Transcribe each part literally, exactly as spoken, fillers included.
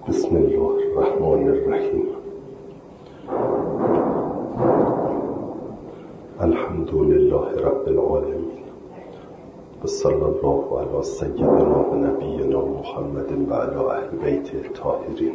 بسم الله الرحمن الرحیم. الحمد لله رب العالمین و صلی الله علی سیدنا و نبینا محمد و علی اهل بیت الطاهرین.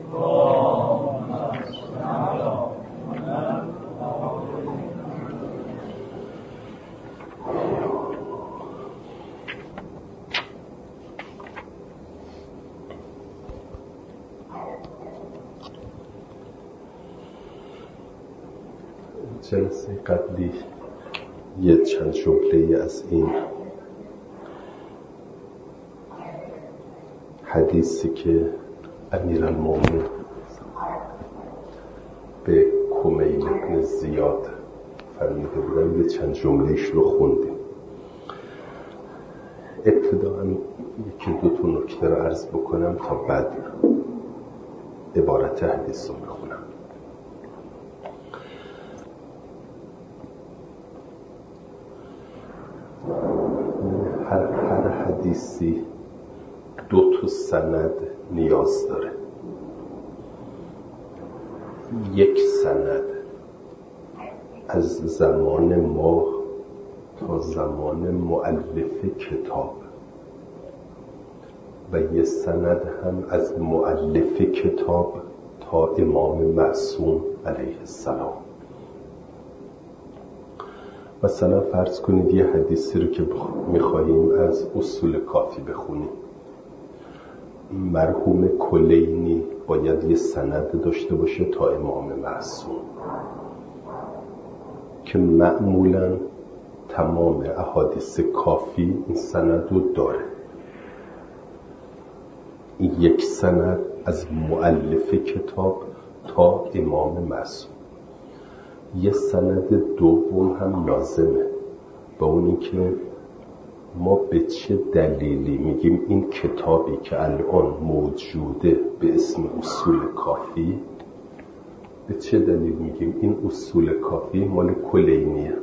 جلسه قبلی یه چند جمله از این حدیثی که امیرالمومنین به کمیل بن زیاد فرموده بودن یه چند جملهش رو خوندیم. ابتداً یکی دو تا نکته رو عرض بکنم تا بعد عبارت حدیث رو بخونم. هر, هر حدیثی دو تا سند نیاز داره. یک سند از زمان ما تا زمان مؤلف کتاب و یک سند هم از مؤلف کتاب تا امام معصوم علیه السلام. مثلا فرض کنید یه حدیثی رو که میخواییم از اصول کافی بخونیم، مرحوم کلینی باید یه سند داشته باشه تا امام معصوم که معمولاً تمام احادیث کافی این سند رو داره. این یک سند از مؤلف کتاب تا امام معصوم. یه سند دوم هم لازمه، با اونی که ما به چه دلیلی میگیم این کتابی که الان موجوده به اسم اصول کافی، به چه دلیل میگیم این اصول کافی مال کلینیه،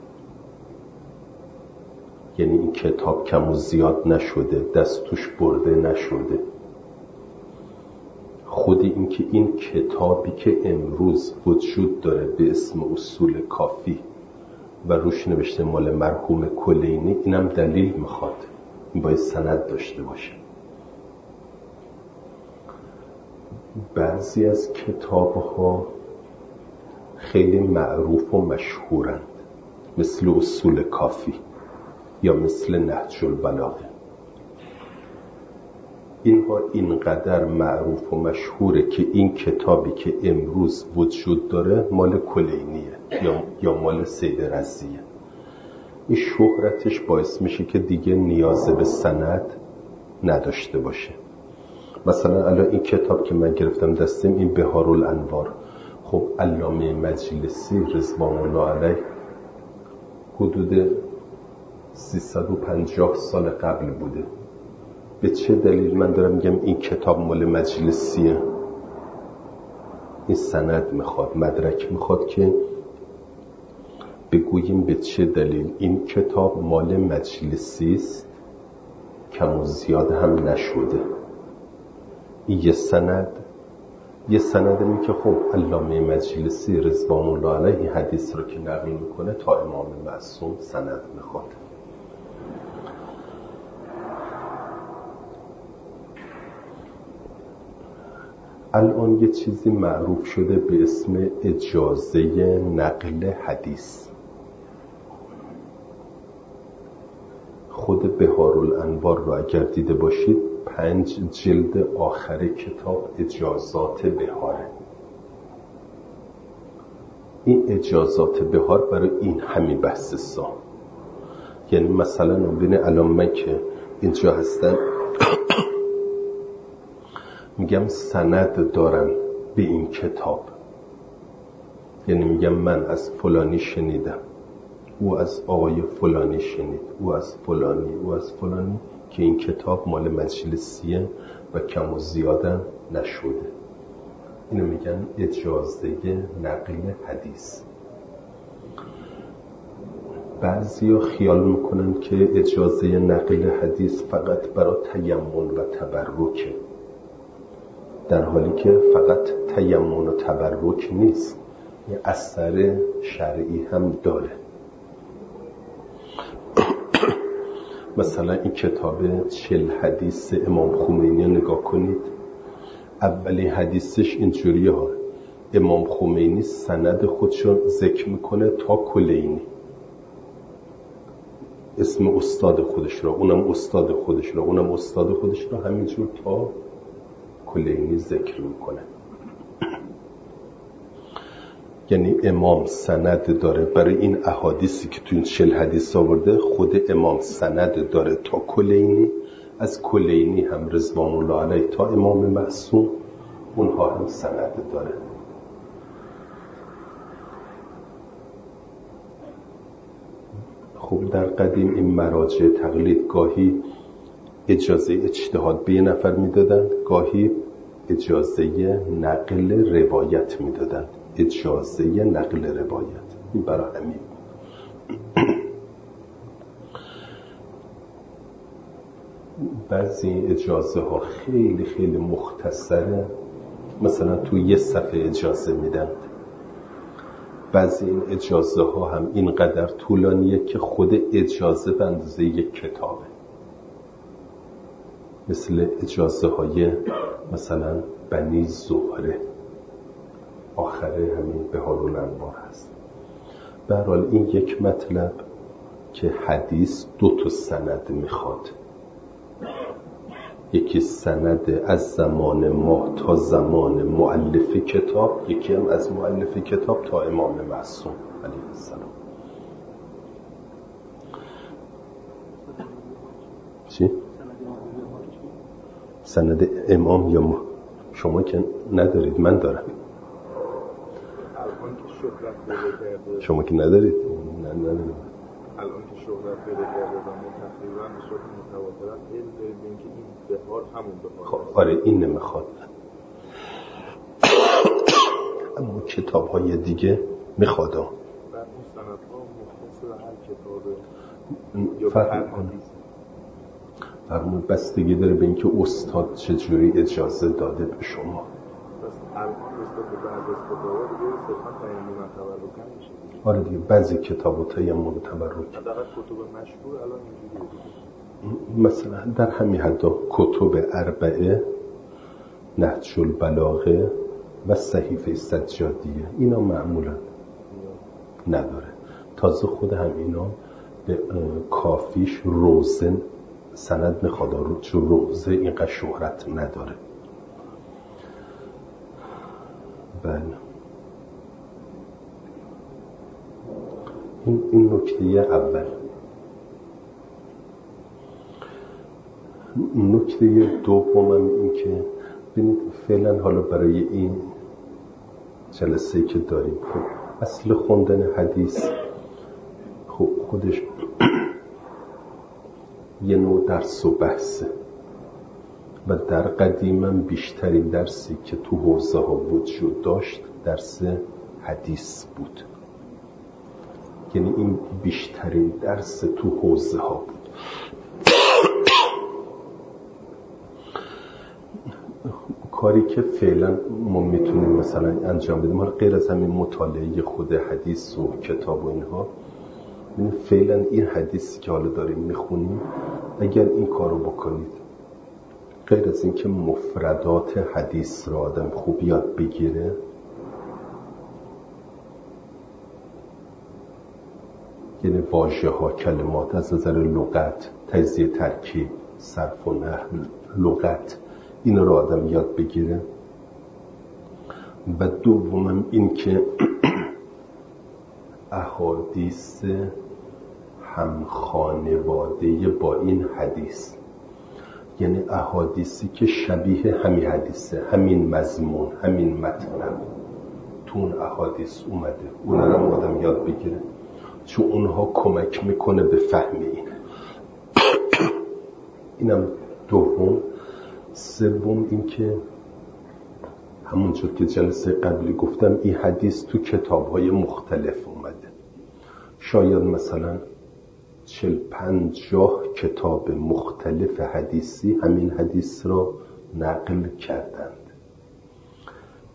یعنی این کتاب کم و زیاد نشده، دست توش برده نشده. خود این که این کتابی که امروز وجود داره به اسم اصول کافی و روش نوشته مال مرحوم کلینی، اینم دلیل میخواد، این باید سند داشته باشه. بعضی از کتاب ها خیلی معروف و مشهورند، مثل اصول کافی یا مثل نهج البلاغه. اینها اینقدر معروف و مشهوره که این کتابی که امروز وجود داره مال کلینیه یا, یا مال سید رضیه. این شهرتش باعث میشه که دیگه نیاز به سند نداشته باشه. مثلا الان این کتاب که من گرفتم دستم، این بهارالانوار، خب علامه مجلسی رضوان الله علیه حدود سیصد و پنجاه سال قبل بوده. به چه دلیل من دارم میگم این کتاب مال مجلسیه؟ این سند میخواد، مدرک میخواد که بگوییم به چه دلیل این کتاب مال مجلسی است، کم و زیاد هم نشده. این یه سند یه سند می که خب علامه مجلسی رضوان الله علیه این حدیث رو که نقل میکنه تا امام معصوم سند میخواد. الان یه چیزی معروف شده به اسم اجازه نقل حدیث. خود بهارالانوار رو اگر دیده باشید، پنج جلد آخر کتاب اجازات بهاره. این اجازات بهار برای این همین بحث سا، یعنی مثلا ببین الان من که اینجا هستم میگم سند دارم به این کتاب، یعنی میگم من از فلانی شنیدم، او از آقای فلانی شنید، او از فلانی، او از فلانی، که این کتاب مال مجلسیه و کم و زیادم نشده. اینو میگن اجازه نقل حدیث. بعضیا خیال میکنن که اجازه نقل حدیث فقط برای تیمم و تبرکه. در حالی که فقط تیمم و تبرک نیست، یه اثر شرعی هم داره. مثلا این کتاب چهل حدیث امام خمینی نگاه کنید. اولین حدیثش اینجوریه ها، امام خمینی سند خودشو ذکر میکنه تا کلینی، اسم استاد خودش را، اونم استاد خودش را، اونم استاد خودش را، همینجور تا کلینی ذکر میکنه. یعنی امام سند داره برای این احادیثی که تو این چهل حدیث آورده، خود امام سند داره تا کلینی، از کلینی هم رضوان الله علیه تا امام معصوم اونها هم سند داره. خب در قدیم این مراجع تقلید گاهی اجازه اجتهاد به یه نفر میدادند، گاهی اجازه نقل روایت میدادند. اجازه نقل روایت این برای همین. بعضی اجازه ها خیلی خیلی مختصره، مثلا تو یه صفحه اجازه میدن. بعضی این اجازه ها هم اینقدر طولانیه که خود اجازه به اندازه یک کتابه، مثل اجازه های مثلا بنی زهره، آخره همین بهارالانوار هست. به هر حال این یک مطلب که حدیث دو تا سند میخواد، یکی سند از زمان ما تا زمان مؤلف کتاب، یکی هم از مؤلف کتاب تا امام معصوم علیه السلام. چی؟ سند امام یا ما؟ شما که ندارید، من دارم. شما که ندارید؟ نه نداریم. الان که شهرت پیدا کرده و ما تقریبا به صورت متواتر علم داریم به اینکه این بهار همون بهار خب آره این نمیخواد. اما کتاب های دیگه میخواد. بعد اون سندها مختص به هر کتابه یا فرق هر کنه. حدیث فرمود بستگی داره به اینکه استاد چجوری اجازه داده به شما. بس الان نسبت به بعض از کتاب‌ها دیگه صرفا تیمم تبرک میشه. آره دیگه بعضی کتاب‌ها تیمم تبرک. حداقل کتب مشهور الان اینجوریه. مثلا در همین حدا کتب اربعه، نهج البلاغه و صحیفه سجادیه اینا معمولا نداره. تازه خود هم اینا به کافیش روزه سند میخواد، چون روزه اینقدر شهرت نداره. بله این, این نکته اول. نکته دومم این که ببینید فعلا حالا برای این جلسه‌ای که داریم، خب اصل خوندن حدیث خب خودش یه نوع درس و بحثه و در قدیمم بیشترین درسی که تو حوزه ها وجود داشت درس حدیث بود. یعنی این بیشترین درس تو حوزه ها بود. کاری که فعلا ما میتونیم مثلا انجام بدیم، حالا غیر از همین مطالعه خود حدیث و کتاب و اینها، فعلا این حدیثی که حالا داریم میخونیم اگر این کارو بکنید، غیر از این که مفردات حدیث را آدم خوب یاد بگیره، یعنی واژه ها، کلمات از نظر لغت، تجزیه ترکیب، صرف و نحو، لغت، این را آدم یاد بگیره. و دومم این که احادیث هم خانواده با این حدیث، یعنی احادیثی که شبیه همین حدیثه، همین مضمون، همین مطلب تو اون احادیث اومده، اون را آدم یاد بگیره، چون اونها کمک میکنه به فهم این. اینم دوم. سوم این که همونجور که جلسه قبلی گفتم این حدیث تو کتاب‌های مختلف اومده. شاید مثلا چل پنجاه کتاب مختلف حدیثی همین حدیث را نقل کردند.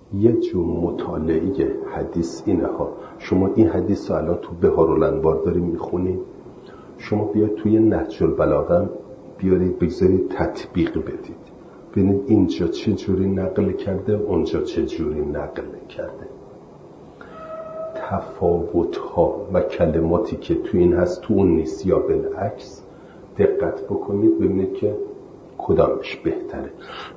یه جور مطالعه حدیث اینه ها. شما این حدیث رو الان تو بهارالانوار داریم میخونید، شما بیاید توی نهج البلاغه بیارید بگذارید تطبیق بدید، ببینید اینجا چه جوری نقل کرده، اونجا چه جوری نقل کرده. تفاوت ها و کلماتی که تو این هست تو اون نیست یا بالعکس. دقت بکنید ببینید که کدامش بهتره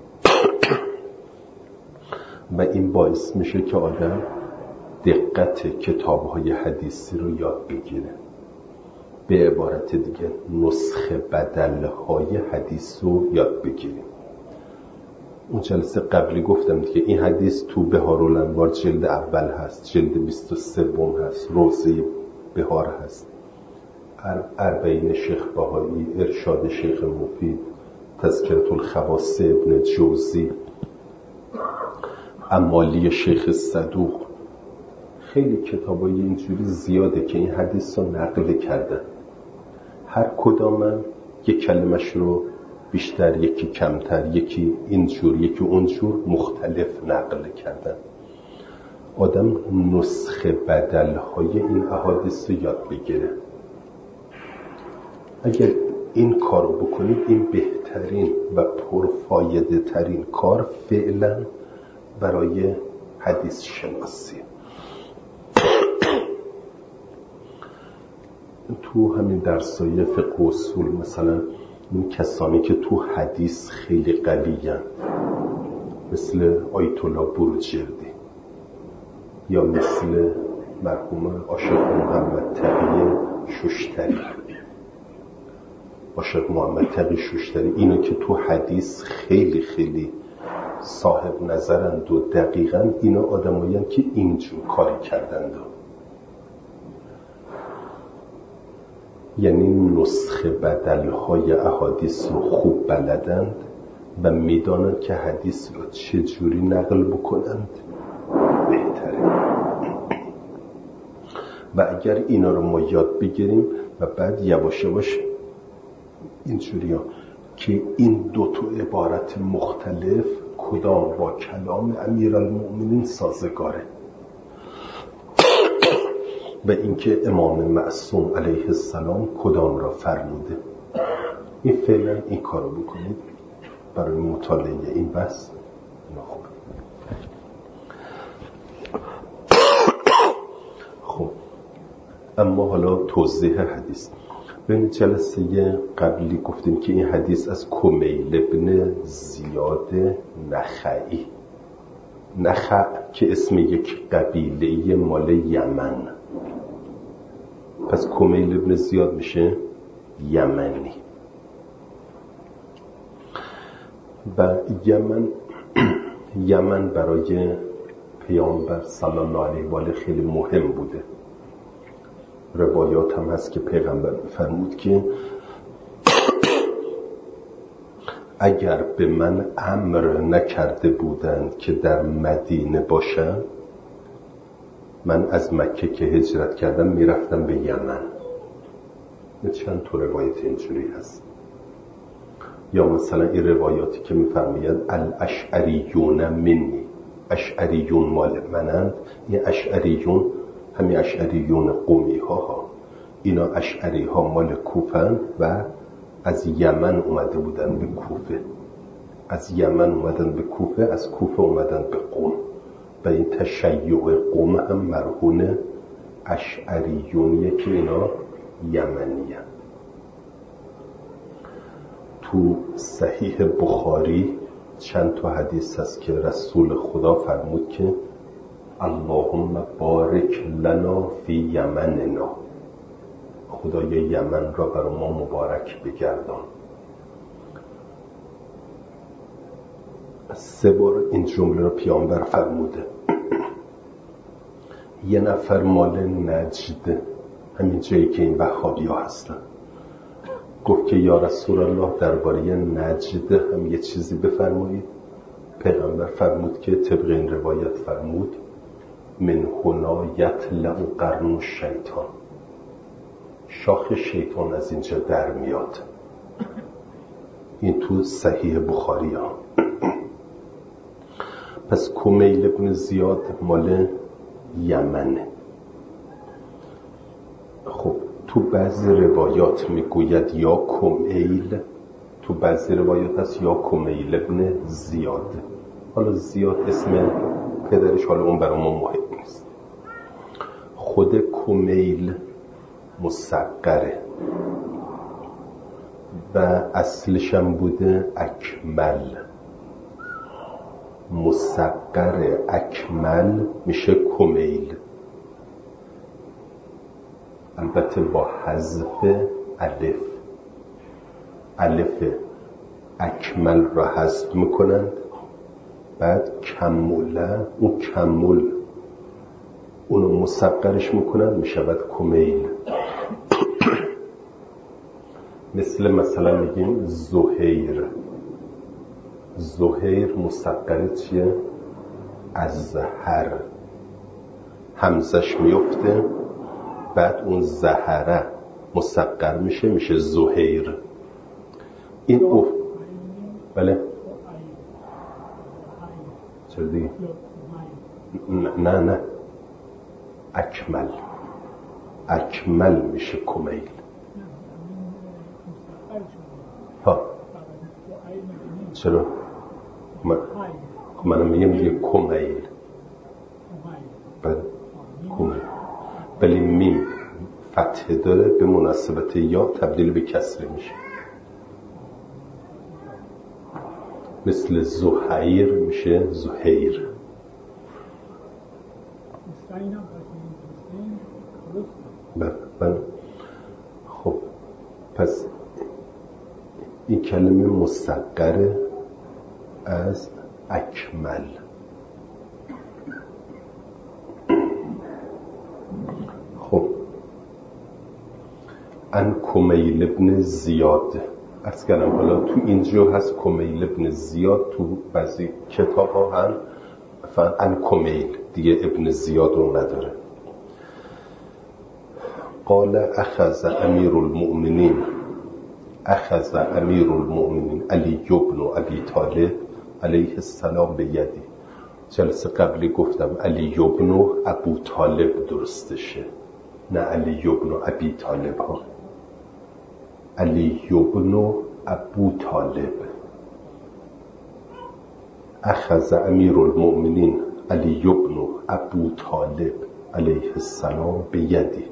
و این باعث میشه که آدم دقت کتاب‌های حدیثی رو یاد بگیره. به عبارت دیگه نسخه بدل‌های حدیث رو یاد بگیریم. اون جلسه قبلی گفتم دیگه این حدیث تو بهارالانوار جلد اول هست، جلد بیست و سه هست، روضه بهار هست، اربعین شیخ بهایی، ارشاد شیخ مفید، تذکرة الخواص ابن جوزی، امالی شیخ صدوق. خیلی کتابای اینجوری زیاده که این حدیث رو نقل کردن. هر کدام یک کلمش رو بیشتر، یکی کمتر، یکی اینجور یکی اونجور مختلف نقل کردن. آدم نسخه بدل‌های این احادیث رو یاد بگیره. اگر این کار رو بکنید این بهترین و پرفایده ترین کار فعلا برای حدیث شناسی. تو همین درسای فقه و اصول مثلا این کسانی که تو حدیث خیلی قوی‌اند مثل آیت الله بروجردی یا مثل مرحوم عاشق محمد تقی ششتری عاشق محمد تقی ششتری اینا که تو حدیث خیلی خیلی صاحب نظرند و دقیقاً اینا آدمایند که اینجور کاری کردند، یعنی نسخه بدل‌های احادیث رو خوب بلدند و میدانند که حدیث رو چه جوری نقل بکنند بهتره. و اگر اینا رو ما یاد بگیریم و بعد یواش یواش اینجوری ها که این دو تا عبارت مختلف کدام با کلام امیرالمؤمنین سازگاره و اینکه امام معصوم علیه السلام کدام را فرموده. این فعلا این کارو بکنید برای مطالعه این بحث. خوب. خب اما حالا توضیح حدیث. به جلسه قبلی گفتیم که این حدیث از کمیل ابن زیاد نخعی، نخع که اسم یک قبیله مال یمن، پس کمیل ابن زیاد میشه یمنی. و یمن یمن برای پیامبر صلی الله علیه و آله خیلی مهم بوده. روایات هم هست که پیغمبر فرمود که اگر به من امر نکرده بودند که در مدینه باشم، من از مکه که هجرت کردم میرفتم به یمن. چند تا روایت اینجوری هست. یا مثلا این روایاتی که میفرماید الاشعریون منی، اشعریون مال منند. این اشعریون همین اشعریون قومی ها ها اینا اشعری ها مال کوفن و از یمن اومده بودن به کوفه، از یمن اومدن به کوفه، از کوفه اومدن به قم و این تشیع قم هم مرهون اشعریونیه که اینا یمنیه. تو صحیح بخاری چند تا حدیث هست که رسول خدا فرمود که اللهم بارک لنا فی یمننا، خدای یمن را بر ما مبارک بگردان. سه بار این جمله را پیامبر فرموده. یه نفر مال نجد، همین جایی که این وهابی ها هستن، گفت که یا رسول الله درباره نجد هم یه چیزی بفرمایید. پیغمبر فرمود که طبق این روایت فرمود من هنا یطلع قرن الشیطان، شاخ شیطان از اینجا در میاد. این تو صحیح بخاری ها. پس کمیل ابن زیاد مال یمنه. خب تو بعضی روایات میگوید یا کمیل، تو بعضی روایات هست یا کمیل ابن زیاد. حالا زیاد اسم پدرش، حالا اون برای ما مهم نیست. خود کمیل مصغره و اصلش هم بوده اکمل. مصغر اکمل میشه کمیل، البته با حذف الف. الف اکمل را حذف میکنند، بعد کموله، اون کمول اونو مصغرش میکنند، میشود کمیل. مثل مثلا میگیم زهیر. زهیر مصغر چیه؟ ازهر، همزش میفته، بعد اون زهره مصغر میشه، میشه زهیر. این او بله چرا دیگه؟ نه نه اکمل، اکمل میشه کمیل. ها چرا؟ من منم میگم دیگه کمیل. بله کمیل، ولی میم فتحه داره، به مناسبت یا تبدیل به کسره میشه. مثل زهیر میشه زهیر. بله. خب پس این کلمه مصغره از اکمل. خب ان کمیل ابن زیاد عرض کردم. حالا تو اینجا هست کمیل ابن زیاد، تو بعضی کتاب ها هم فقط ان کمیل دیگه، ابن زیاد رو نداره. قال اخذ امیر المؤمنین، اخذ امیر المؤمنین علی ابن ابی طالب علیه السلام به یدی. جلسه قبلی گفتم علی ابن ابو طالب درستشه، نه علی ابن ابی طالب ها. علی ابن ابو طالب. اخذ امیر المؤمنین علی ابن ابو طالب علیه السلام به یدی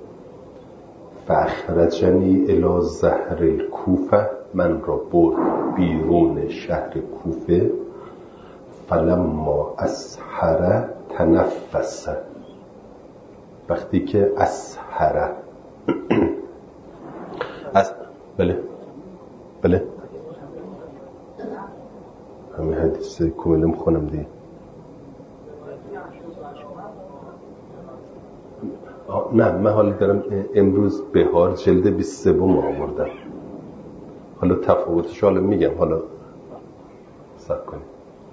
فاخرجنی الی ظهر الکوفه، من را برد بیرون شهر کوفه. فلما اسحر تنفس، وقتی که اسحر از بله بله همین حدیث کامل میخونم دیگه. نه من حالا دارم امروز بهار جلد بیست و سه آوردم، حالا تفاوتش حالا میگم، حالا صبر کنید.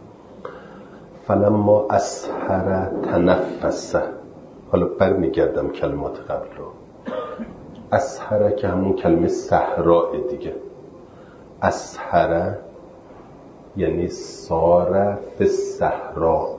فلما اسحر تنفس، حالا برمیگردم کلمات قبل رو. اسحر که همون کلمه صحرا دیگه. اسحر یعنی سار فی الصحراء.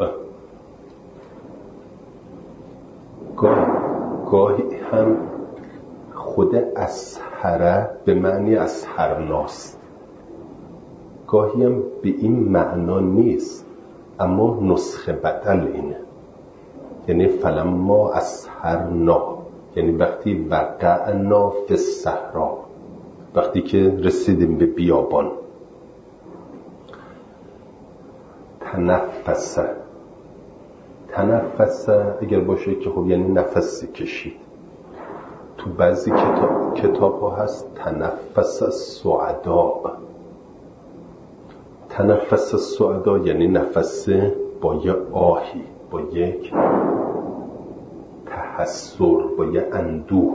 گاه گاهی هم خود اسحر به معنی اسحرناست، گاهی هم به این معنا نیست، اما نسخه بدل اینه، یعنی فلما اسحرنا، یعنی وقتی وقعنا فی الصحراء، وقتی که رسیدیم به بیابان. تنفس، تنفس اگر باشه که خب یعنی نفسی کشید. تو بعضی کتاب, کتاب ها هست تنفس السعداء. تنفس السعداء یعنی نفس با یه آهی، با یک تحسر، با یه اندوه.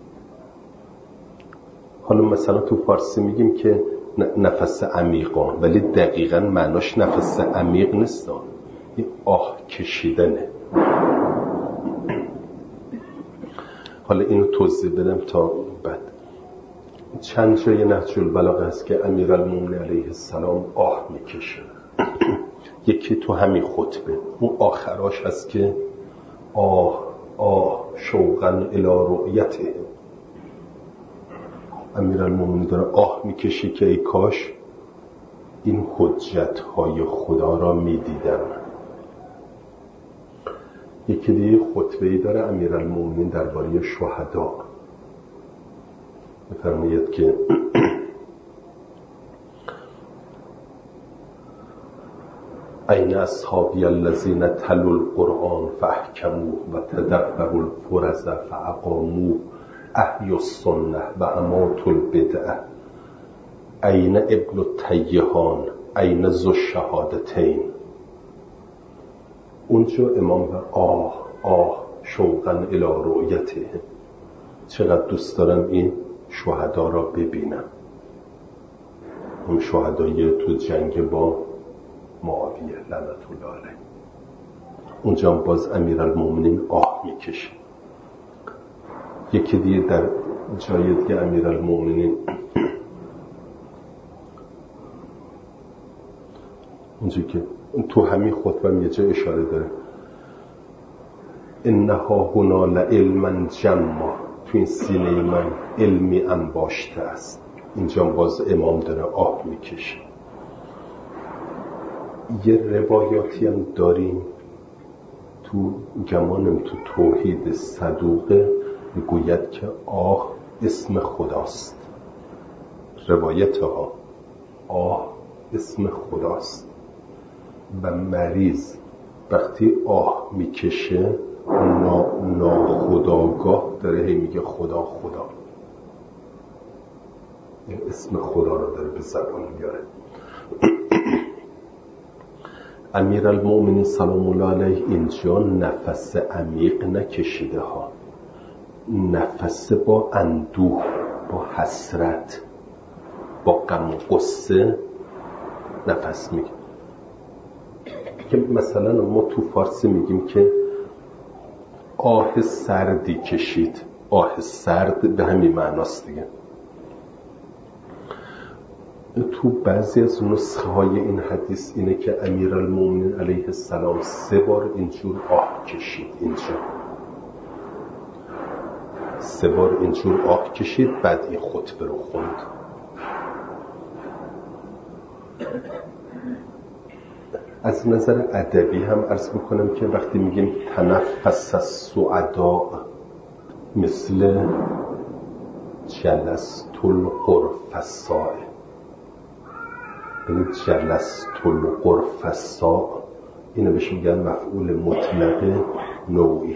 حالا مثلا تو فارسی میگیم که نفس عمیقان، ولی دقیقاً معناش نفس عمیق نیست، این آه کشیدنه. حالا اینو توضیح بدم تا بعد. چند جای نهج البلاغه هست که امیرالمومنین علیه السلام آه میکشه. یکی تو همین خطبه اون آخراش هست که آه آه شوقا الی رؤیته، امیرالمومنین داره آه میکشه که ای کاش این حجتهای خدا را میدیدم. یکی دیگه خطبه‌ای داره امیرالمومنین درباره شهدا، میفرماید که این اصحابی الذین تلوا القرآن فاحکموه و تدبروا الفرض فاقاموه احیوا السنة و اماتوا البدعة این ابن التیهان این ذو الشهادتین. اونجا امام آه آه شوقا الی رؤیته، چقدر دوست دارم این شهدا را ببینم، اون شهدای تو جنگ با معاویه لعنت الله علیه. اونجا باز امیرالمومنین آه میکشه. یکی دیگه در جای دیگه امیرالمومنین اونجا که تو همین خطبه یه جا اشاره داره انها هنا لعلما جما، تو این سینه من علمی انباشته است. اینجا باز امام داره آه میکشه. یه روایاتی هم داریم تو گمانم تو توحید صدوقه میگوید که آه اسم خداست. روایت ها آه اسم خداست و مریض وقتی آه میکشه نا ناخودآگاه داره هی میگه خدا خدا، این اسم خدا رو داره به زبان میاره. امیرالمومنین سلام الله علیه اینجا نفس عمیق نکشیده ها، نفس با اندوه، با حسرت، با غم و غصه نفس میگه. که مثلا ما تو فارسی میگیم که آه سردی کشید، آه سرد به همین معناست دیگه. تو بعضی از نسخه های این حدیث اینه که امیرالمومنین علیه السلام سه بار اینجور آه کشید، اینجا سه بار اینجور آه کشید، بعد این خطبه رو خوند. از نظر ادبی هم عرض میکنم که وقتی میگیم تنفس السعداء مثل جلست الغرفصاء، یعنی جلست الغرفصاء اینو بهش میگن مفعول مطلق نوعی.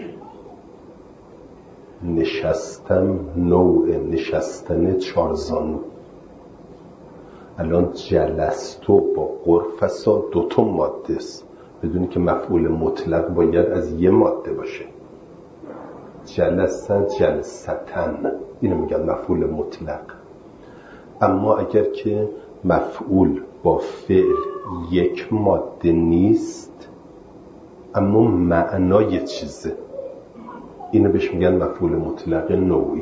نشستم نوع نشستن چارزانو. الان جلستو با غرفصا دوتا ماده است، بدونی که مفعول مطلق باید از یه ماده باشه. جلسه جلستن اینو میگن مفعول مطلق. اما اگر که مفعول با فعل یک ماده نیست اما معنای چیزه، اینو بهش میگن مفعول مطلق نوعی.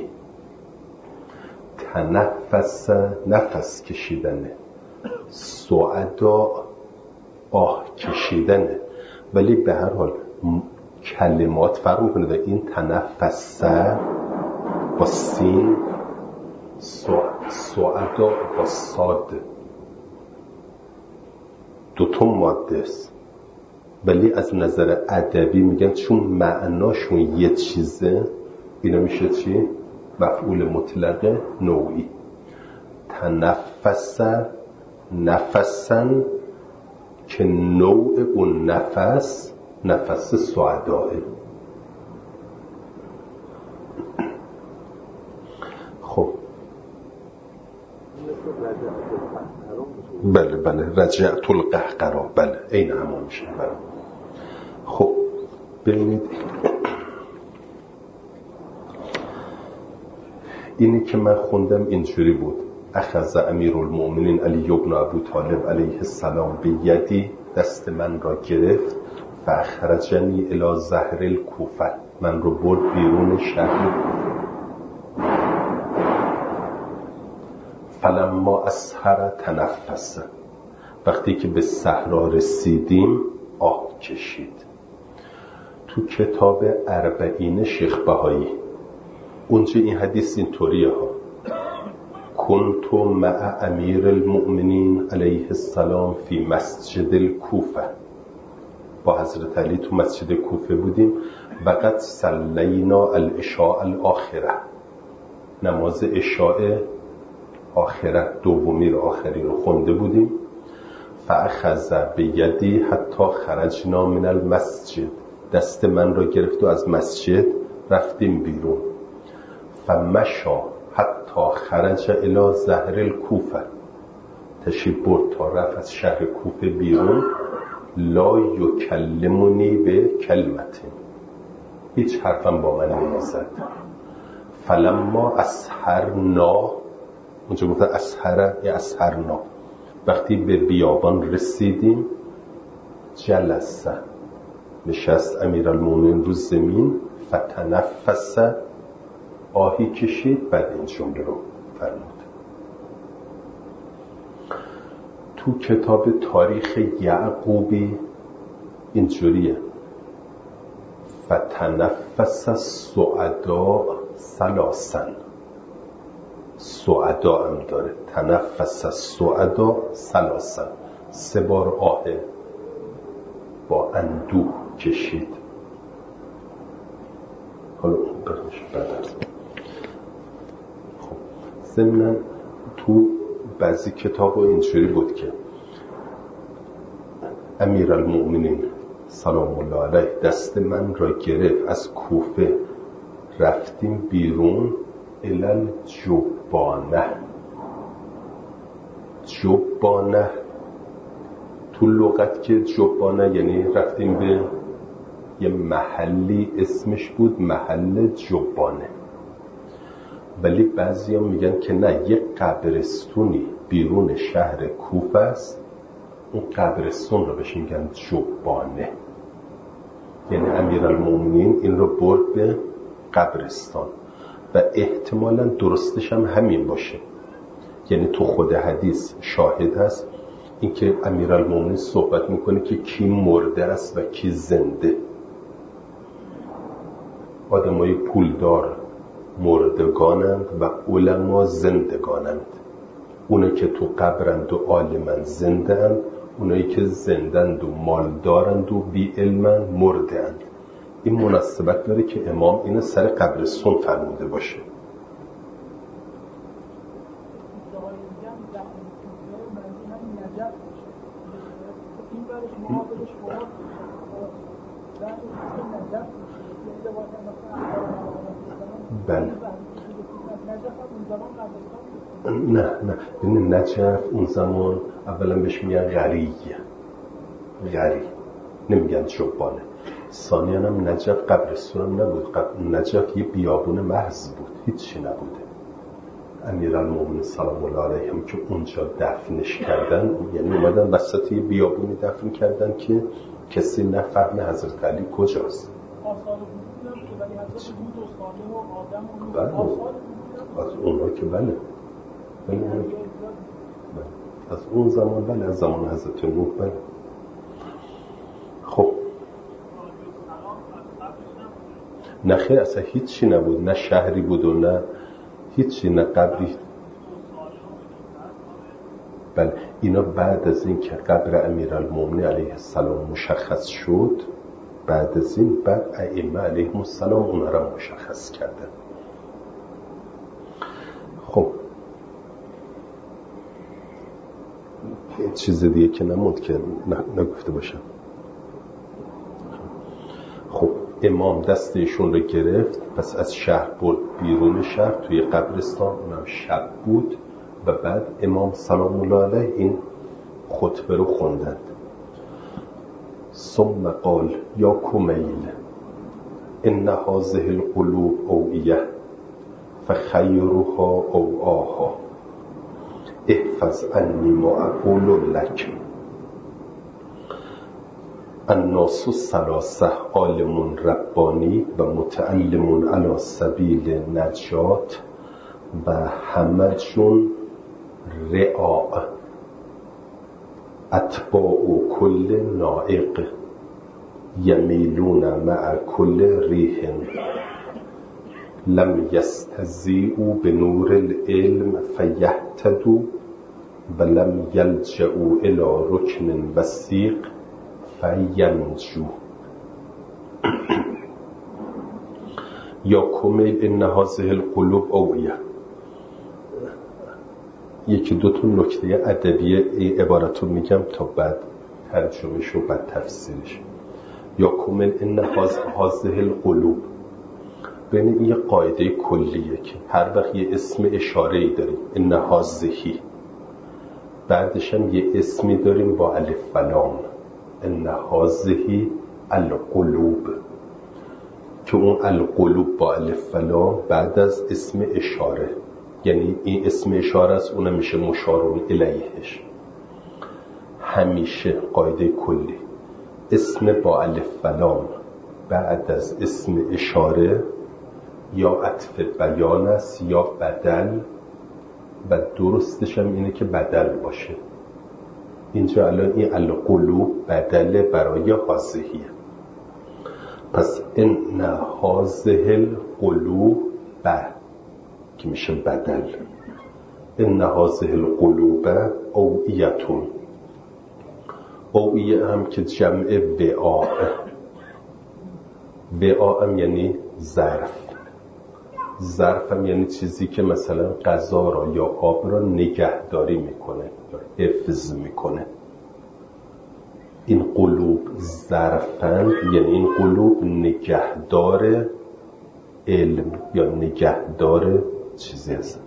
تنفس نفس کشیدنه، سعدا آه کشیدنه، ولی به هر حال کلمات فرق میکنه. در این تنفس با سین، سعدا با صاد، دوتا ماده است، ولی از نظر ادبی میگن چون معناشون یه چیزه اینا میشه چی؟ مفعول مطلق نوعی. تنفس نفسن که نوع اون نفس نفس سعداه. خب بله بله رجعت القهقرا، بله این همون میشه. بله. خب ببینید اینی که من خوندم اینجوری بود: اخذ امیرالمومنین علی بن ابی طالب علیه السلام به یدی، دست من را گرفت، فاخرجنی الی ظهر الکوفه، من رو برد بیرون شهر کوفه. فلما اسحر تنفس، وقتی که به صحرا رسیدیم آه کشید. تو کتاب اربعین شیخ بهایی اونجا این حدیث این طوریه ها: کنت مع امیر المؤمنین علیه السلام فی مسجد الکوفه، با حضرت علی تو مسجد کوفه بودیم. وقت صلینا العشاء الاخره، نماز عشاء آخرت دومی رو آخری رو خونده بودیم. فاخذ بیدی حتی خرجنا من المسجد، دست من را گرفت و از مسجد رفتیم بیرون. فمشا حتی خرج الی ظهر الکوفه، تشریف برد تا رفت از شهر کوفه بیرون. لا یکلمنی به کلمت، هیچ حرفم با من نمیزد. فلما اسحرنا، اونجا گفتن اسحره یا اسحرنا، وقتی به بیابان رسیدیم، جلسه، نشست امیرالمومنین رو زمین. فتنفس، آهی کشید. بعد این جمله رو فرمود. تو کتاب تاریخ یعقوبی اینجوریه: فتنفس السعداء ثلاثا، سعداء هم داره، تنفس السعداء ثلاثا، سه بار آه با اندوه کشید. حالا برش بعد از خب ضمناً تو بعضی کتاب اینجوری بود که امیرالمؤمنین سلام الله علیه دست من را گرفت، از کوفه رفتیم بیرون الال جبانه. جبانه تو لغت که جبانه یعنی رفتیم به یه محلی اسمش بود محل جبانه، ولی بعضی ها میگن که نه، یه قبرستونی بیرون شهر کوفه است، اون قبرستون رو بهش میگن جبانه. یعنی امیرالمومنین این رو برد به قبرستان و احتمالاً درستش هم همین باشه. یعنی تو خود حدیث شاهد هست اینکه امیرالمومنین صحبت میکنه که کی مرده است و کی زنده. آدمای پولدار مردگانند و علما زندگانند. اونایی که تو قبرند و عالمند زنده‌اند، اونایی که زندند و مالدارند و بی علمند مرده‌اند. این مناسبت داره که امام اینو سر قبرستون فرموده باشه. بله نه نه این نجف اون زمان اولا بهش میگن غریه، غری نمیگن جبانه. ثانیاً هم نجف قبرستون هم نبود، نجف یه بیابون محض بود، هیچی نبوده. امیرالمومنین سلام الله علیه هم که اونجا دفنش کردن، یعنی اومدن وسط یه بیابونی دفن کردن که کسی نفهمه حضرت علی کجاست. بله از اونها که بله بله بله از اون زمان بله، از زمان حضرت نوح بله. خب نه خیر، اصلا هیچی نبود، نه شهری بود و نه هیچی، نه قبری. بله اینا بعد از این که قبر امیرالمومنین علیه السلام مشخص شد، بعد از این بعد ائمه علیهم السلام اونا را مشخص کردن. خب چیز دیگه که نموند که نگفته باشم. خب امام دست ایشون رو گرفت، پس از شهر برد بیرون شهر توی قبرستان، اونم شب بود و بعد امام سلام الله علیه این خطبه رو خوندند. ثم قال یا کمیل ان هذه القلوب اوعیه فخیرها اوعاها احفظ عنی ما اقول لک. الناس الثلاثه عالم ربانی و متعلم علی سبیل نجات و همجون رعاء. اتباع کل نائق یمیلون مع کل ریح لم یستضیئوا بنور العلم فیهتدوا ولم یلجئوا الی رکن وثیق فینجوا. یا کمیل ان هذه القلوب اوعیه. یکی دو تا نکته ادبی عبارتو میگم تا بعد ترجمهش و بعد تفسیرش. یا کمیل ان هذه القلوب، بین این یه قاعده کلیه که هر وقت یه اسم اشاره‌ای داریم ان هذه، بعدش هم یه اسمی داریم با الف و لام ان هذه القلوب، که اون القلوب با الف و لام بعد از اسم اشاره، یعنی این اسم اشاره است، اونم میشه مشار الیهش. همیشه قاعده کلی اسم با الف و لام بعد از اسم اشاره یا عطف بیان است یا بدل، و درستش هم اینه که بدل باشه. اینجا الان این القلوب بدل برای هازهیه. پس ان هازه القلوب بعد که میشه بدل. ان هازه القلوب اوعیتون. اوعیه هم که جمع وعاء، وعاء هم یعنی ظرف. ظرف هم یعنی چیزی که مثلا غذا را یا آب را نگهداری میکنه یا حفظ میکنه. این قلوب ظرفند، یعنی این قلوب نگهدار علم یا نگهدار چیزی هست.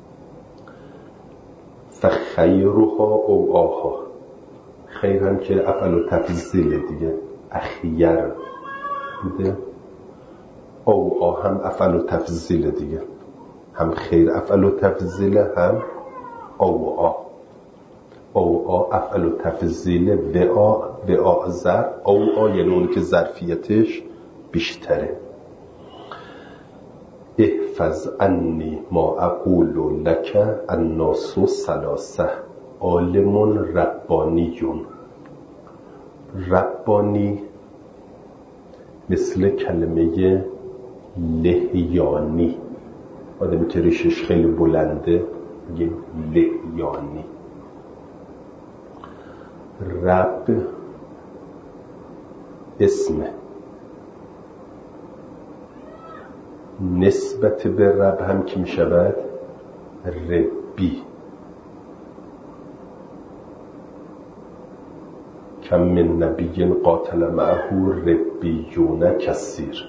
فخیرها او آها، خیر هم که افعل و تفضیل دیگه، اخیر بوده. او آ هم افعل و تفضیل دیگه، هم خیر افعل و تفضیل، هم او آ. او آ افعل و تفضیل، و آ و آ ظرف، او آ یعنی اونی که ظرفیتش بیشتره. احفظ عنی ما اقول لک الناس ثلاثه عالم ربانیون. ربانی مثل کلمه لحیانی، آدمی که ریشش خیلی بلنده میگه لحیانی. رب اسمه، نسبت به رب هم که می شود ربی. کم من نبی قاتل معه ربیون کثیر.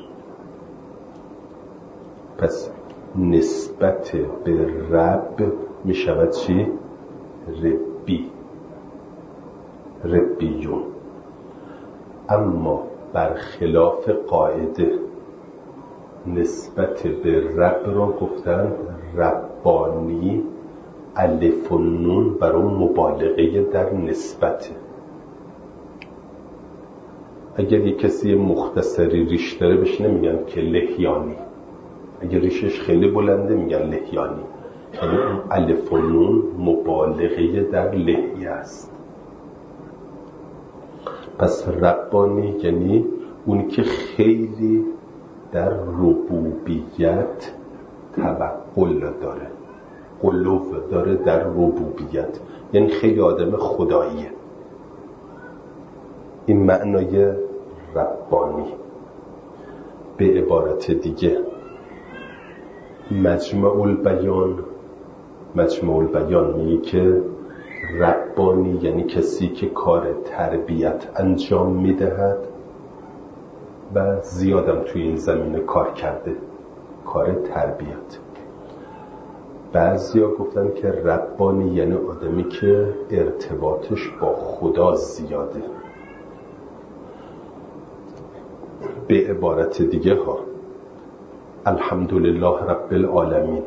پس نسبت به رب می شود چی؟ ربی، ربیون. اما برخلاف قاعده نسبت به رب را گفتن ربانی، الف و نون برای مبالغه در نسبت. اگر یک کسی مختصری ریش داره بهش نمیگن که لحیانی، اگر ریشش خیلی بلنده میگن لحیانی، یعنی اون الف و نون مبالغه در لحیه است. پس ربانی یعنی اون که خیلی در ربوبیت توقل داره، قلوب داره در ربوبیت، یعنی خیلی آدم خداییه. این معنای ربانی. به عبارت دیگه مجمع البیان، مجمع البیان میگه که ربانی یعنی کسی که کار تربیت انجام میدهد و زیادم توی این زمینه کار کرده، کار تربیت. بعضیا گفتن که ربانی یعنی آدمی که ارتباطش با خدا زیاده. به عبارت دیگه ها الحمدلله رب العالمین.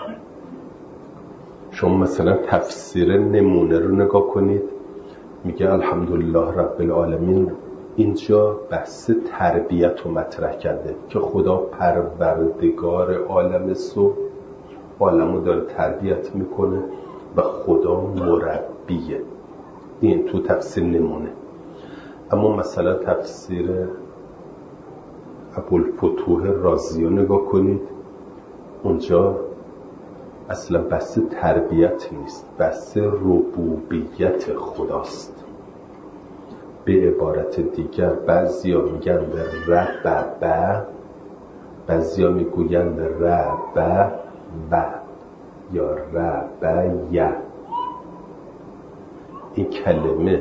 شما مثلا تفسیر نمونه رو نگاه کنید، میگه الحمدلله رب العالمین، اینجا بحث تربیت رو مطرح کرده که خدا پروردگار عالم سو، عالم رو داره تربیت میکنه و خدا مربیه. این تو تفسیر نمونه. اما مثلا تفسیر ابوالفتوح رازی رو نگاه کنید، اونجا اصلا بحث تربیت نیست، بحث ربوبیت خداست. به عبارت دیگر بعضیا میگن ربب، بعضیا میگوین رب و یا رب ی. این کلمه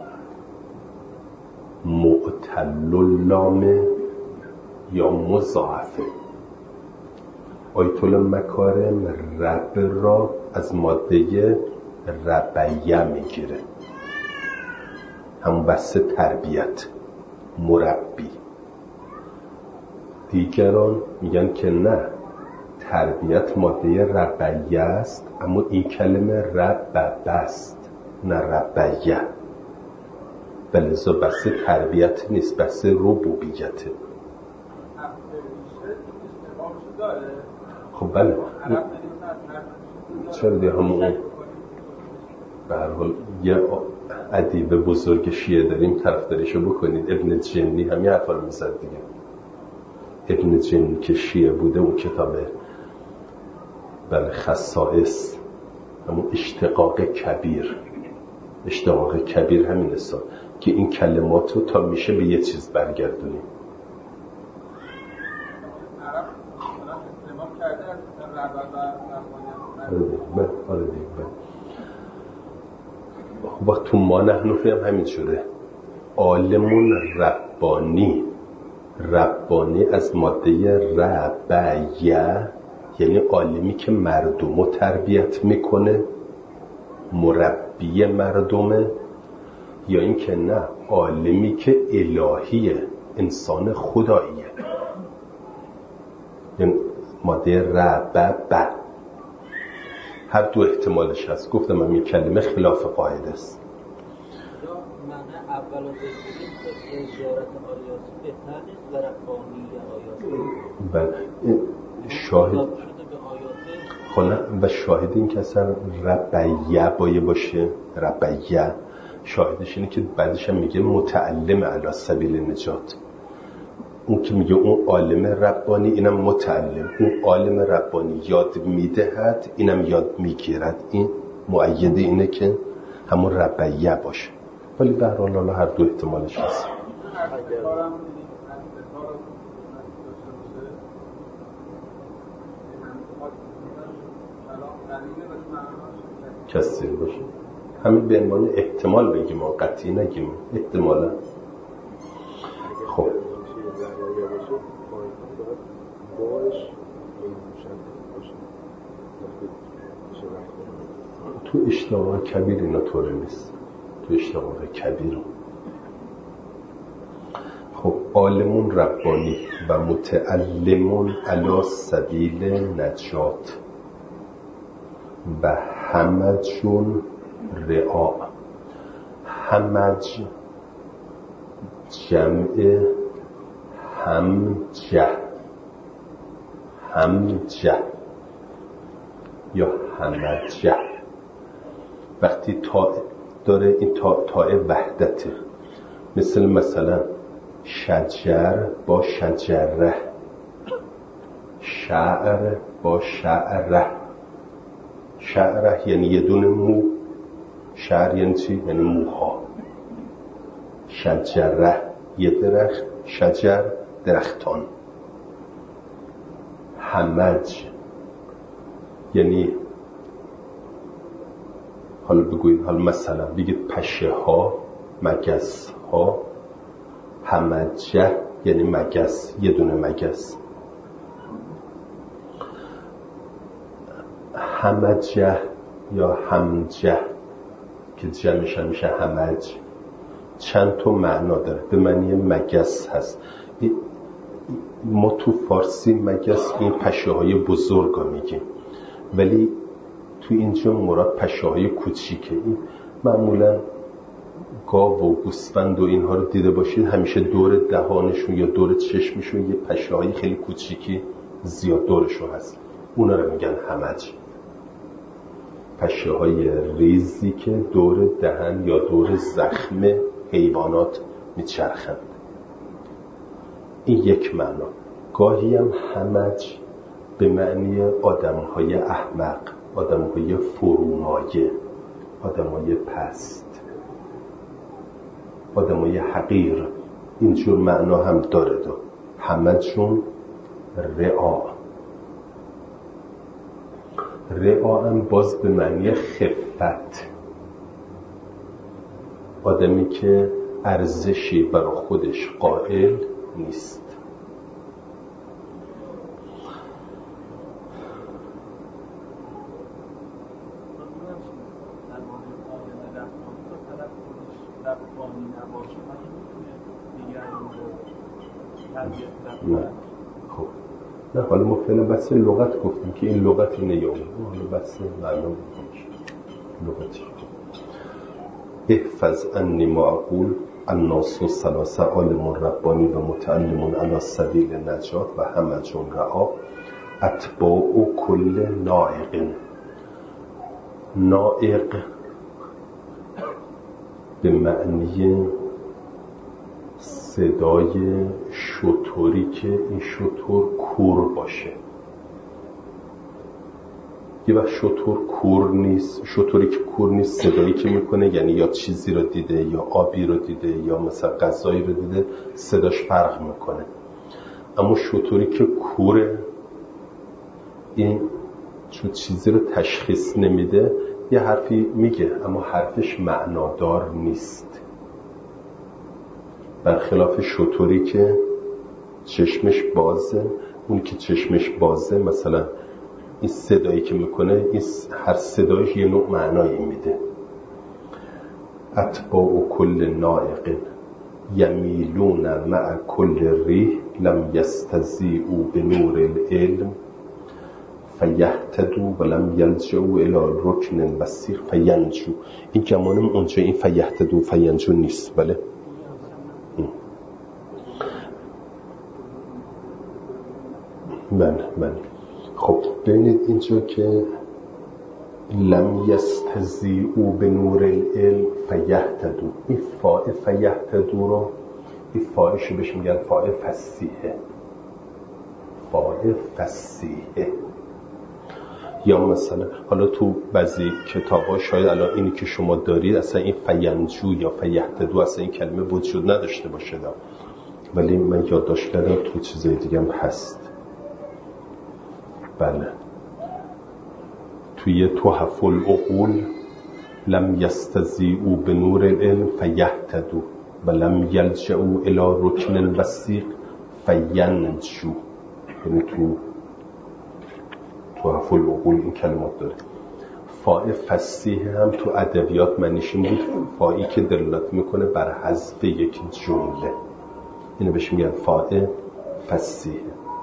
معتل اللامه یا مضاعفه. آیت المکارم رب را از ماده ربیه میگیره، همون بحث تربیت، مربی. دیگران میگن که نه، تربیت ماده ربیه است، اما این کلمه رب است نه ربیه، بلذا بحث تربیت نیست، بحث ربوبیته. خب بله، چرا دیگه همون به هر حال یه ادیب بزرگ شیعه داریم طرفداریشو بکنید. ابن جنی همین حرفا رو میزد دیگه. ابن جنی که شیعه بوده، اون کتاب بله خصائص، همون اشتقاق کبیر، اشتقاق کبیر همین است که این کلمات رو تا میشه به یه چیز برگردونیم. آره دیگه. خب تو ما نحنفی هم همین شده. عالمون ربانی، ربانی از ماده ربیه یعنی عالمی که مردم رو تربیت میکنه، مربی مردمه، یا این که نه، عالمی که الهیه، انسان خداییه، یعنی ماده ربب. هر دو احتمالش هست. گفتم من این کلمه خلاف قاعده است. یا معنی اول و بسیدیم که زیارت آیاسی بهتر نیست و ربانی آیاسی بله شاهد خونه و شاهد این که اصلا ربیه بایه باشه، ربیه شاهدش اینه که بعدش هم میگه متعلم علی سبیل نجات. اون که میگه اون عالم ربانی، اینم متعلم. اون عالم ربانی یاد میدهد، اینم یاد میگیرد. این مؤید اینه که همون ربیه باشه. ولی به هر حال هر دو احتمالش هست. کسی باشه همین به عنوان احتمال بگیم، ما قطعی نگیم، احتمالا. خب تو اشتقاق کبیر اینا طوره نیست. تو اشتقاق کبیر خب عالمون ربانی و متعلمون علی سبیل نجات و همجون رعا. همج جمع همجه، همجه یا همجه. وقتی تا داره این تا تای وحدته، مثل مثلا شجر با شجره، شعر با شعره. شعره یعنی یه دونه مو، شعر یعنی چی؟ یعنی موها. شجره یه درخت، شجر درختان. همج یعنی حالا بگوید، حالا مثلا بگید پشه ها، مگس ها. همجه یعنی مگس، یه دونه مگس. همجه یا همجه که جمعش میشه همج، چند تا معنا داره. به معنی مگس هست. ما تو فارسی مگس این پشه های بزرگ رو میگیم، ولی تو اینجا مراد پشه های کوچیکه. این معمولا گاو و گوسفند و اینها رو دیده باشید، همیشه دور دهانشون یا دور چشمشون یه پشه های خیلی کوچیکی زیاد دورشون هست، اونا رو میگن همج. پشه های ریزی که دور دهن یا دور زخم حیوانات میچرخند. این یک معنا. گاهی هم همج به معنی آدم های احمق، آدم های فرومایه، آدم های پست، آدم های حقیر، اینجور معنا هم داره. دو همجون رعا. رعا هم باز به معنی خفت، آدمی که ارزشی برای خودش قائل نیست. نه خب نه حالا ما فعلا بس لغت گفتیم که این لغت نیومد، حالا بس معلوم میشه لغتی. احفظ انی ما اقول الناس ثلاثه عالم ربانی و متعلم علی سبیل نجات و همجون رعا اتباع کل نائق. نائق به معنی صدای شتری که این شتر کور باشه. یه وقت شتر کور نیست، شتری که کور نیست صدایی که میکنه یعنی یا چیزی رو دیده یا آبی رو دیده یا مثلا غذایی رو دیده، صداش فرق میکنه. اما شتری که کوره این چون چیزی رو تشخیص نمیده یه حرفی میگه اما حرفش معنادار نیست، برخلاف شتری که چشمش بازه. اون که چشمش بازه مثلا این صدایی که میکنه این هر صدایش یه نوع معنایی میده. اتباع کل نائق یمیلون مع کل ریح لم یستضیئوا بنور العلم فیهتدوا ولم یلجؤوا الی رکن وثیق فینجوا. این گمانم اونجا این فیهتدوا فینجوا نیست، بله من من خب ببینید اینجا که لم یستضیئوا بنور العلم فیهتدوا، این فاء فیهتدوا رو این فاءش بهش میگن فاء فصیحه، فاء فصیحه. یا مثلا حالا تو بعضی کتاب‌ها شاید الان اینی که شما دارید اصلا این فینجو یا فیهتدوا اصلا این کلمه وجود نداشته باشه دا. ولی من یادداشت کردم تو چیزای دیگه هم هست. بله توی تحف العقول لم یستضیئوا بنور العلم فیهتدوا و لم یلجؤوا الی رکن وثیق فینجوا. یعنی تو تحف العقول این کلمات داره. فاء فصیح هم تو ادبیات معنیش این بود فائی که دلالت میکنه بر حذف یک جمله، اینو بهش میگن فاء فصیح.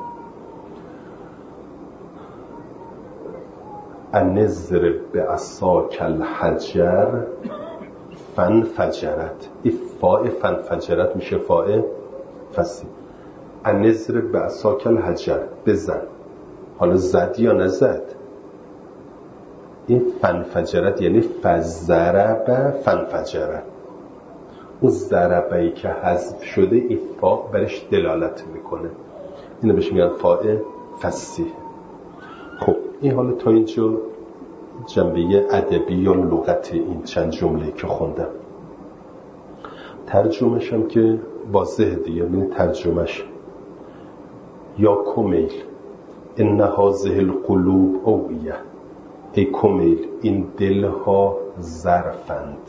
انضرب بعصاک الحجر فانفجرت. این فاء فانفجرت میشه فاء فصیح. انضرب بعصاک الحجر، بزن. حالا زد یا نزد؟ این فانفجرت یعنی فضرب فانفجرت. اون ضربه‌ای که حذف شده این فاء برش دلالت میکنه، اینو بهش میگن فاء فصیح. خب این حالا تا اینجا جنبه ادبی یا لغت این چند جمله که خوندم. ترجمهش هم که واضحه دیگه. این ترجمهش یا کمیل ان هذه القلوب اویه، ای کمیل این دلها ظرفند،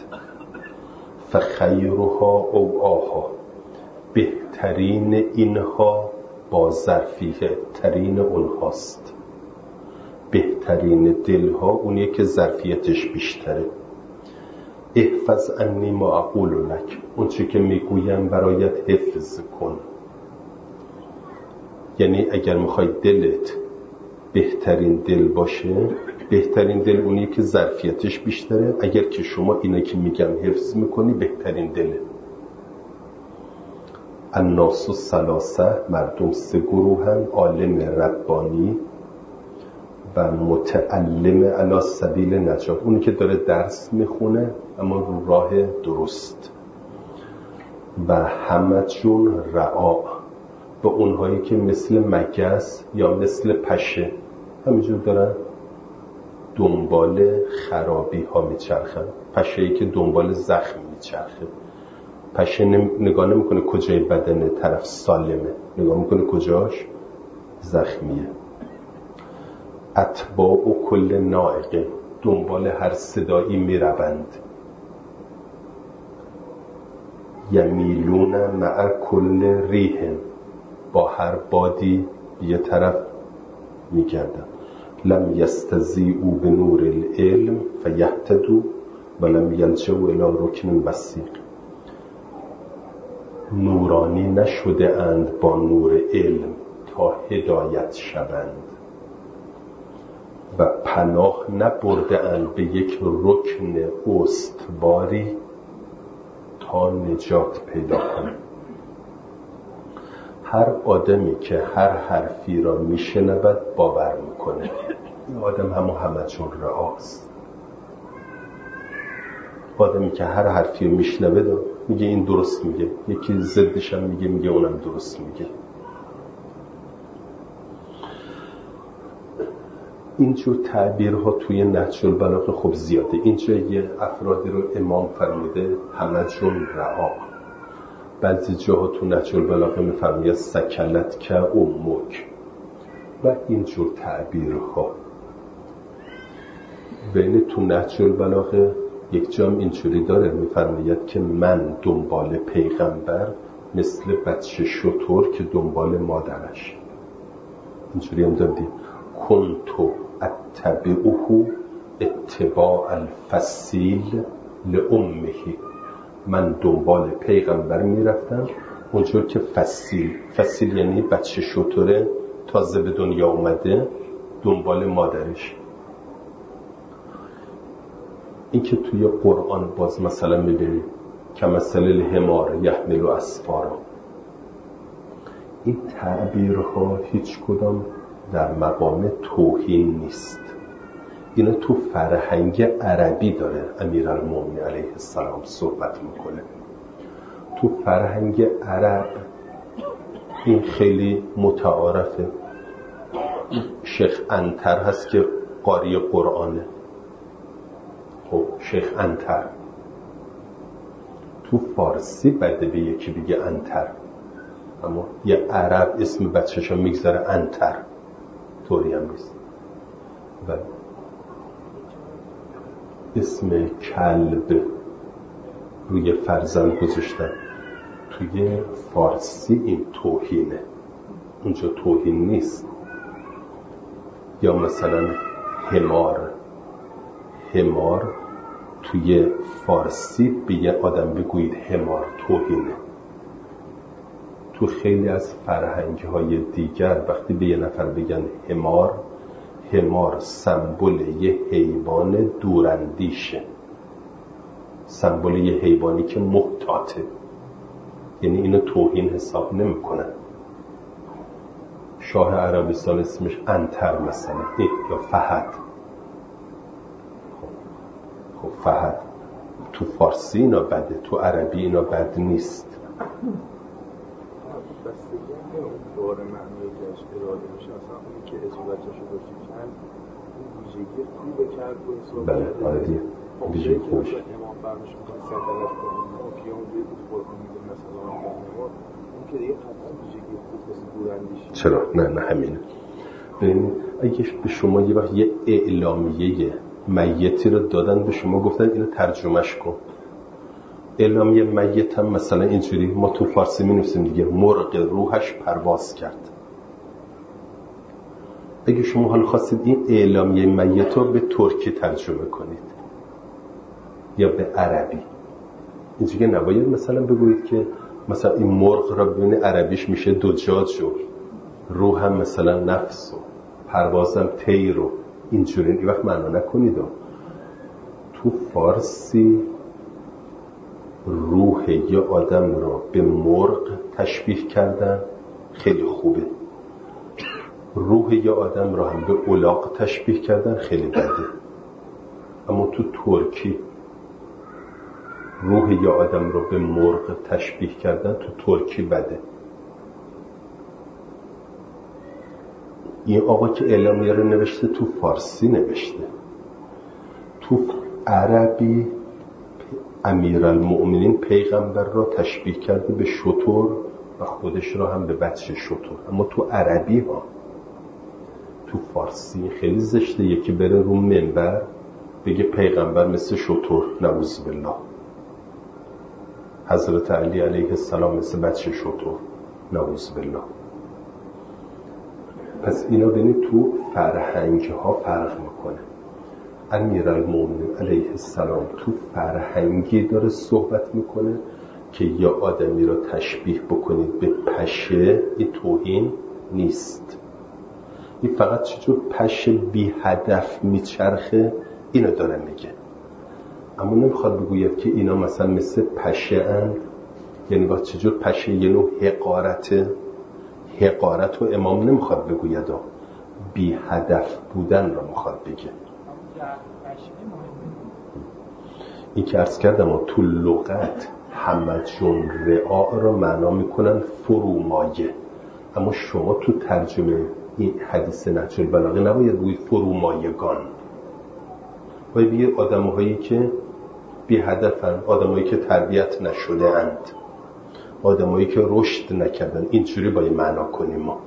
فخیرها اوعاها، بهترین اینها با ظرفیه ترین اونهاست. بهترین دلها اونیه که ظرفیتش بیشتره. احفظ انی ما اقول لک، اون چی که میگویم برایت حفظ کن. یعنی اگر میخوای دلت بهترین دل باشه، بهترین دل اونیه که ظرفیتش بیشتره. اگر که شما اینه که میگم حفظ میکنی بهترین دله. الناس ثلاثه، مردم سه گروهن: عالم ربانی و متعلم علی سبیل نجات، اونی که داره درس میخونه اما رو راه درست. و همتون رعا، به اونهایی که مثل مگس یا مثل پشه همینجور دارن دنبال خرابی ها میچرخن. پشه‌ای که دنبال زخم میچرخه. پشه نگاه نمیکنه کجای بدن طرف سالمه، نگاه میکنه کجاش زخمیه. اتباع و کل نائقه، دنبال هر صدایی میروند. یمیلون مع کل ریح، با هر بادی یه طرف میگردن. لم یستضیئوا بنور العلم فیهتدوا ولم یلجؤوا الی رکن وثیق. نورانی نشده اند با نور علم تا هدایت شوند و پناه نبرده اند به یک رکن استواری تا نجات پیدا کنند. هر آدمی که هر حرفی را میشنود باور میکنه، این آدم همه همه چون رعاست. آدمی که هر حرفی رو میشنوه میگه این درست میگه، یکی ضدش هم میگه میگه اونم درست میگه. اینجور تعبیرها توی نهج البلاغه خب زیاده. اینجا یه افرادی رو امام فرموده همه چون رعا. بعضی جاها تو نهج البلاغه میفرماید سکلت که امک و اینجور تعبیرها. ولی تو نهج البلاغه یک جام اینجوری داره میفرماید که من دنبال پیغمبر مثل بچه شتر که دنبال مادرش. اینجوری هم دادی کنتو اتبعوه اتباع الفصیل لامه. من دنبال پیغمبر میرفتم اونجور که فصیل، فصیل یعنی بچه شتره تازه به دنیا اومده دنبال مادرش. این که توی قرآن باز مثلا میبینیم که مثل الحمار یحمل اسفارا، این تعبیرها هیچ کدام در مقام توهین نیست. اینو تو فرهنگ عربی داره امیرالمومنین علیه السلام صحبت میکنه. تو فرهنگ عرب این خیلی متعارفه. شیخ عنتر هست که قاری قرآنه. خب شیخ عنتر تو فارسی بده به یکی بگه عنتر، اما یه عرب اسم بچه‌شو میگذاره عنتر، طوری هم نیست. و اسم کلب روی فرزند گذاشتن. توی فارسی این توهینه، اونجا توهین نیست. یا مثلا حمار، حمار توی فارسی به یه آدم بگویید حمار توهینه. تو خیلی از فرهنگ‌های دیگر وقتی به یه نفر بگن حمار، حمار سمبل یه حیوان دوراندیشه، سمبل یه حیوانی که محتاطه، یعنی اینو توهین حساب نمی کنن. شاه عربستان اسمش عنتر مثلا، یا فهد. خب, خب فهد تو فارسی اینا بده، تو عربی اینا بد نیست. بستگی هم اون بار معنی که اش اراده میشه، اصلا اونی که اسم بچه‌شو داشتی چند اون ویژگی خوبه کرد و حساب بله آره دیگه ویژگی خوبش امام فرمش میکنه سکلت کنه که اون بیدی قرآن میگه مثلا اون که دیگه قطعا ویژگی خوب مثل دوراندیشی. چرا؟ نه نه همینه. ببینید اگه به شما یه وقت یه اعلامیه میتی رو دادن به شما گفتن اینو ترجمهش کن، اعلامیه میت هم مثلا اینجوری ما تو فارسی می نویسیم دیگه، مرغ روحش پرواز کرد. اگه شما حالا خواستید این اعلامیه میت رو به ترکی ترجمه کنید یا به عربی، اینجوری نباید مثلا بگویید که مثلا این مرغ را ببینه عربیش میشه دجاج و روح هم مثلا نفس و پروازم طیر و اینجوری این وقت معنا نکنید. تو فارسی روح یه آدم را به مرغ تشبیه کردن خیلی خوبه. روح یه آدم را هم به الاغ تشبیه کردن خیلی بده، اما تو ترکی روح یه آدم را به مرغ تشبیه کردن تو ترکی بده. این آقا که اعلامیه رو نوشته تو فارسی نوشته، تو عربی امیرالمؤمنین پیغمبر را تشبیه کرده به شتر و خودش را هم به بچه شتر، اما تو عربی ها. تو فارسی خیلی زشته یکی بره رو منبر بگه پیغمبر مثل شتر، نعوذ بالله، حضرت علی علیه السلام مثل بچه شتر، نعوذ بالله. پس اینا ببینید تو فرهنگ ها فرق میکنه. امیرالمومنین علیه السلام تو فرهنگی داره صحبت میکنه که یا آدمی را تشبیه بکنید به پشه، این توهین نیست. این فقط چجور پشه بی هدف میچرخه اینو داره میگه، اما نمیخواد بگوید که اینا مثلا مثل پشه اند. یعنی با چجور پشه یه نوع حقارته، حقارت و امام نمیخواد بگوید، بی هدف بودن رو میخواد بگه. این که عرض کردم تو لغت همه جون رعا رو معنا میکنن فرومایه، اما شما تو ترجمه این حدیث نهج البلاغه نباید بگوید فرومایگان، باید بگید آدم هایی که بی هدفن، آدم هایی که تربیت نشده اند، آدم هایی که رشد نکردن. اینجوری باید معنا کنیم. ما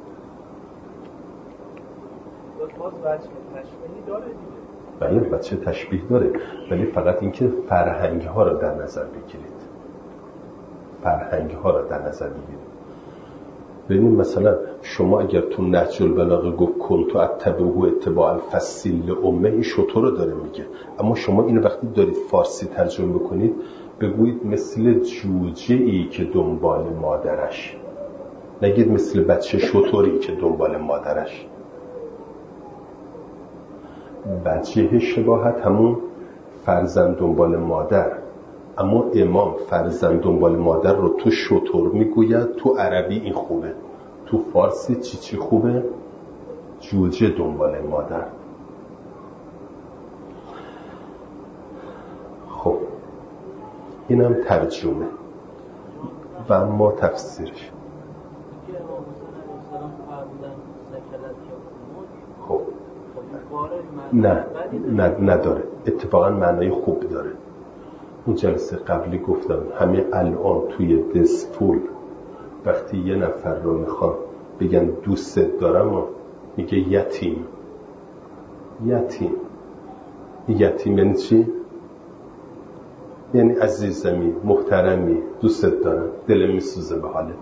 باز بچه تشبیهی داره دیگه. بله بچه تشبیه داره، ولی فقط اینکه فرهنگ ها رو در نظر بگیرید، فرهنگ ها رو در نظر بگیرید. ببینید مثلا شما اگر تو نهج البلاغه گفت کنتو اتبعه اتباع الفصیل امه، این شطور رو داره میگه، اما شما اینو وقتی دارید فارسی ترجمه بکنید بگویید مثل جوجه ای که دنبال مادرش، نگید مثل بچه شطوری که دنبال مادرش. بچه شباهت همون فرزند دنبال مادر، اما امام فرزند دنبال مادر رو تو شطور میگوید. تو عربی این خوبه، تو فارسی چی چی خوبه؟ جوجه دنبال مادر. خب اینم ترجمه و اما تفسیرش. خب نه نه نداره، اتفاقا معنای خوب داره. اون جلسه قبلی گفتم همه الان توی دسفول وقتی یه نفر رو میخوان بگن دوست دارم و میگه یتیم. یتیم یتیم یعنی چی؟ یعنی عزیزمی، محترمی، دوستت دارم، دلم میسوزه به حالت.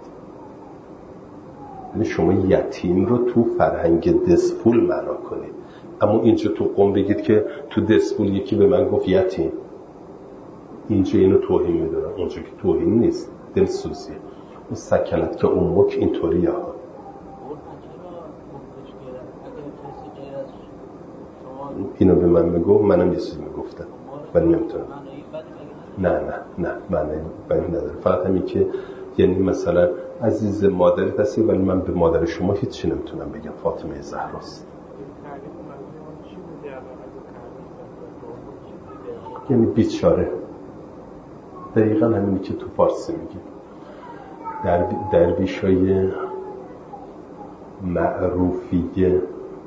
یعنی شما یتیم رو تو فرهنگ دسفول معنا کنید، اما اینجا تو قم بگید که تو دسفول یکی به من گفت یتیم، اینجا اینو توهین میدونم، اونجا که توهین نیست، دلسوزیه. اون سکلت که امک اینطوریه ها. اینو به من میگو، منم یه چیزی میگفتم ولی نمیتونم. نه نه نه معنی بدی نداره، فقط همین که یعنی مثلا عزیز مادرت هستی ولی من به مادر شما هیچی نمیتونم بگم، فاطمه زهراست. یعنی بیچاره، دقیقا همینی که تو فارسی میگی. در درویشای معروفیه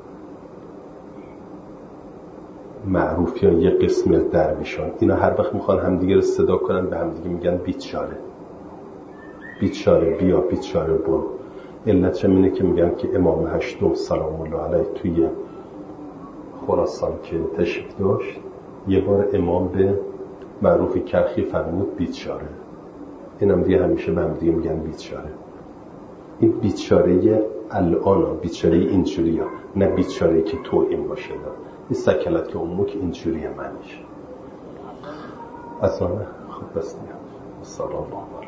معروفیان یه قسمی از درویشان اینا هر وقت میخوان همدیگه رو صدا کنن به همدیگه میگن بیچاره، بیچاره بیا، بیچاره برو. علتش اینه که میگن که امام هشتم سلام الله علیه توی خراسان که تشریف داشت یه بار امام به معروفی کرخی فرمود بیچاره. اینم دیگه همیشه به هم دیگه میگن بیچاره. این بیچاره الان، بیچاره اینجوری ها، نه بیچاره که تو این باشه. نه این سکلت که امک اینجوریه معنیش. اصلا خب بس دیگه. سلام الله.